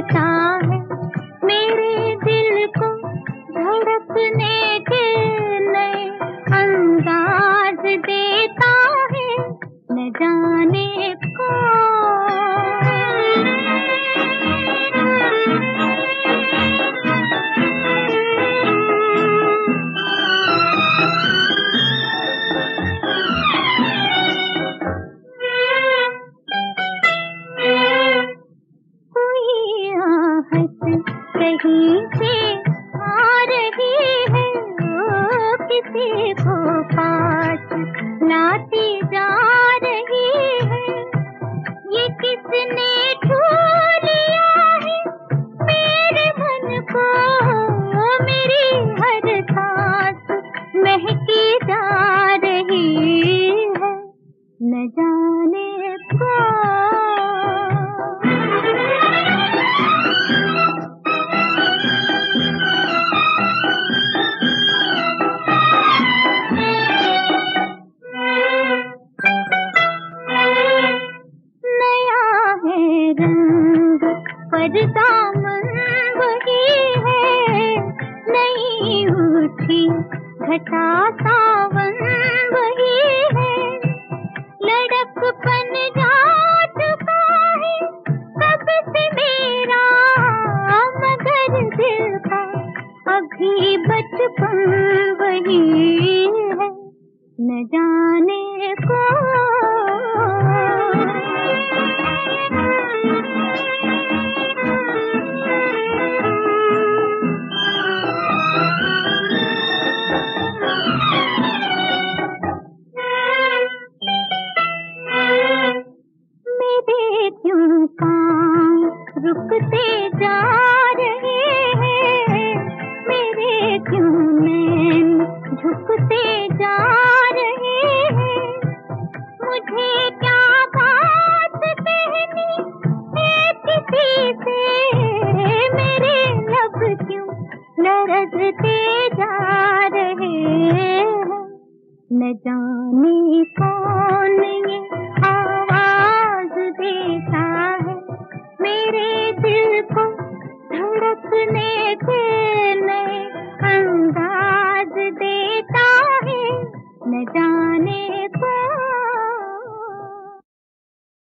देता है मेरे दिल को धड़कने के नए अंदाज देता है न जाने कहीं से आ रही है वो किसी को पास लाती जा रही है। ये किसने छू लिया है मेरे मन को, मेरी हर सांस महकी जा रही है न जाने पर दामन वही है, नहीं उठी घटा सावन वही है। लड़कपन जा चुका है कब से मेरा, मगर दिल का अभी बचपन वही है न जाने क्यों काम रुकते जा रहे हैं, मेरे क्यों नैन झुकते जा रहे हैं। मुझे क्या बात कहनी है किसी से, मेरे लब क्यों लरजते जा रहे हैं न जाने कौन ये आवाज देता है मेरे दिल को धड़कने के नए अंदाज देता है न जाने